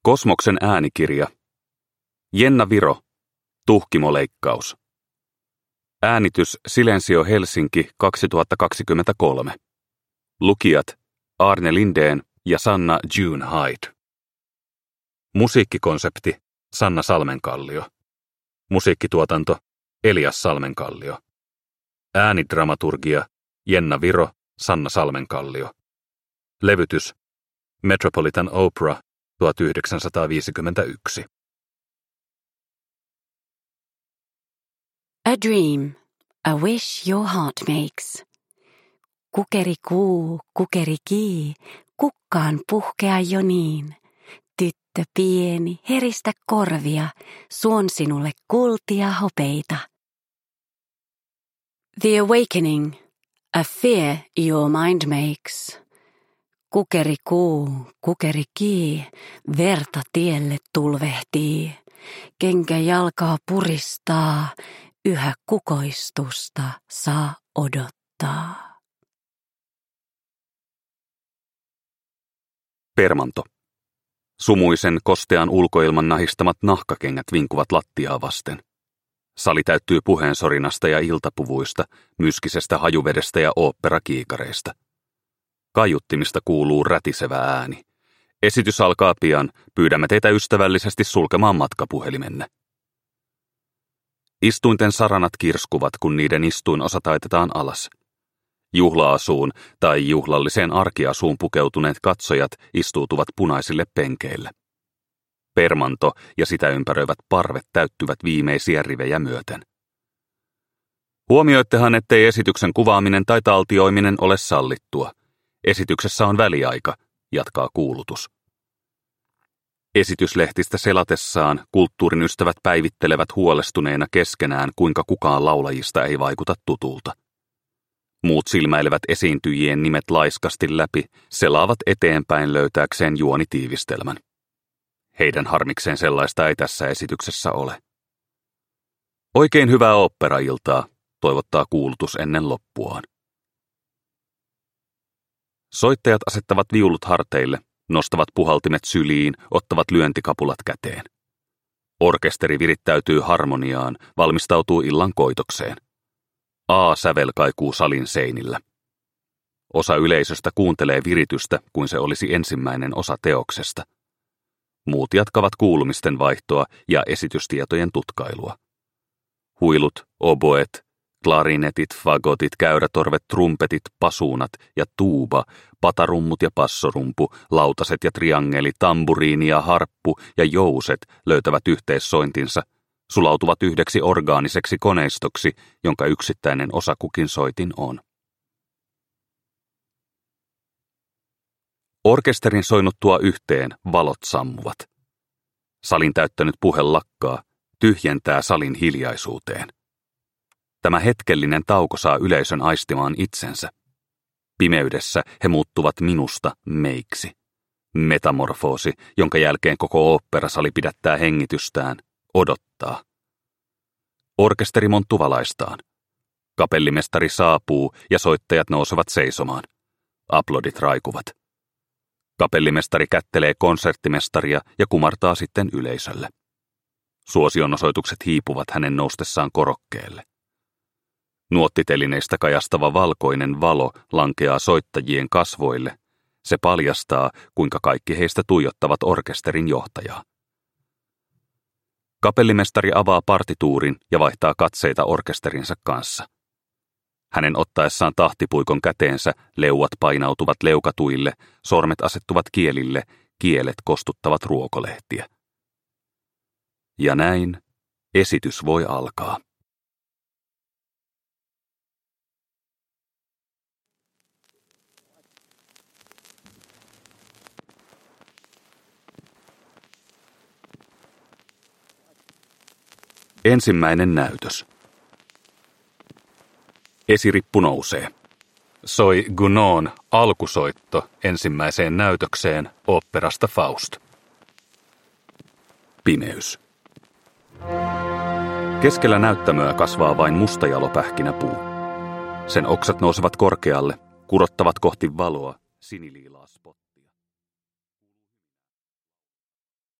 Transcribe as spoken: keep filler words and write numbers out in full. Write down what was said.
Kosmoksen äänikirja. Jenna Viro. Tuhkimoleikkaus. Äänitys Silensio Helsinki kaksituhattakaksikymmentäkolme. Lukijat Arne Lindén ja Sanna June Hyde. Musiikkikonsepti Sanna Salmenkallio. Musiikkituotanto Elias Salmenkallio. Äänidramaturgia Jenna Viro, Sanna Salmenkallio. Levytys Metropolitan Opera tuhatyhdeksänsataaviisikymmentäyksi. A dream, a wish your heart makes. Kukerikuu, kukerikii, kukkaan puhkea jo niin. Tyttö pieni, heristä korvia, suon sinulle kultia hopeita. The awakening, a fear your mind makes. Kukerikuu, kukerikii, verta tielle tulvehtii. Kenkä jalkaa puristaa, yhä kukoistusta saa odottaa. Permanto. Sumuisen kostean ulkoilman nahistamat nahkakengät vinkuvat lattiaa vasten. Sali täyttyy puheensorinasta ja iltapuvuista, myskisestä hajuvedestä ja oopperakiikareista. Kaiuttimista kuuluu rätisevä ääni. Esitys alkaa pian, pyydämme teitä ystävällisesti sulkemaan matkapuhelimenne. Istuinten saranat kirskuvat, kun niiden istuinosa taitetaan alas. Juhlaasuun tai juhlalliseen arkiasuun pukeutuneet katsojat istuutuvat punaisille penkeille. Permanto ja sitä ympäröivät parvet täyttyvät viimeisiä rivejä myöten. Huomioittehan, ettei esityksen kuvaaminen tai taltioiminen ole sallittua. Esityksessä on väliaika, jatkaa kuulutus. Esityslehtistä selatessaan kulttuurin ystävät päivittelevät huolestuneena keskenään, kuinka kukaan laulajista ei vaikuta tutulta. Muut silmäilevät esiintyjien nimet laiskasti läpi, selaavat eteenpäin löytääkseen juonitiivistelmän. Heidän harmikseen sellaista ei tässä esityksessä ole. Oikein hyvää oopperailtaa, toivottaa kuulutus ennen loppuaan. Soittajat asettavat viulut harteille, nostavat puhaltimet syliin, ottavat lyöntikapulat käteen. Orkesteri virittäytyy harmoniaan, valmistautuu illan koitokseen. A-sävel kaikuu salin seinillä. Osa yleisöstä kuuntelee viritystä, kuin se olisi ensimmäinen osa teoksesta. Muut jatkavat kuulumisten vaihtoa ja esitystietojen tutkailua. Huilut, oboet, klarinetit, fagotit, käyrätorvet, trumpetit, pasuunat ja tuuba, patarummut ja passorumpu, lautaset ja triangeli, tamburiini ja harppu ja jouset löytävät yhteissointinsa, sulautuvat yhdeksi orgaaniseksi koneistoksi, jonka yksittäinen osa kukin soitin on. Orkesterin soinnuttua yhteen valot sammuvat. Salin täyttänyt puhe lakkaa, tyhjentää salin hiljaisuuteen. Tämä hetkellinen tauko saa yleisön aistimaan itsensä. Pimeydessä he muuttuvat minusta meiksi. Metamorfoosi, jonka jälkeen koko oopperasali pidättää hengitystään, odottaa. Orkesteri monttu valaistaan. Kapellimestari saapuu ja soittajat nousevat seisomaan. Aplodit raikuvat. Kapellimestari kättelee konserttimestaria ja kumartaa sitten yleisölle. Suosionosoitukset hiipuvat hänen noustessaan korokkeelle. Nuottitelineistä kajastava valkoinen valo lankeaa soittajien kasvoille. Se paljastaa, kuinka kaikki heistä tuijottavat orkesterin johtajaa. Kapellimestari avaa partituurin ja vaihtaa katseita orkesterinsa kanssa. Hänen ottaessaan tahtipuikon käteensä leuat painautuvat leukatuille, sormet asettuvat kielille, kielet kostuttavat ruokolehtiä. Ja näin esitys voi alkaa. Ensimmäinen näytös. Esirippu nousee. Soi Gounod'n alkusoitto ensimmäiseen näytökseen oopperasta Faust. Pimeys. Keskellä näyttämöä kasvaa vain mustajalopähkinäpuu. Sen oksat nousevat korkealle, kurottavat kohti valoa, siniliilaa spot.